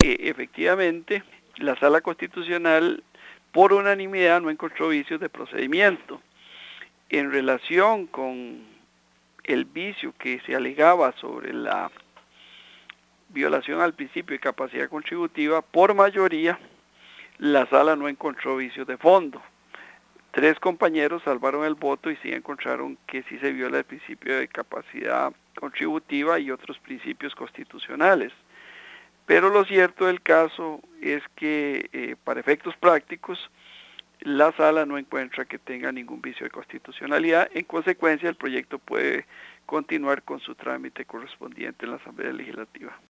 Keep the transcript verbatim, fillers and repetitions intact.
que efectivamente la Sala Constitucional por unanimidad no encontró vicios de procedimiento. En relación con el vicio que se alegaba sobre la violación al principio de capacidad contributiva, por mayoría, la Sala no encontró vicios de fondo. Tres compañeros salvaron el voto y sí encontraron que sí se viola el principio de capacidad contributiva y otros principios constitucionales. Pero lo cierto del caso es que eh, para efectos prácticos, la Sala no encuentra que tenga ningún vicio de constitucionalidad. En consecuencia, el proyecto puede continuar con su trámite correspondiente en la Asamblea Legislativa.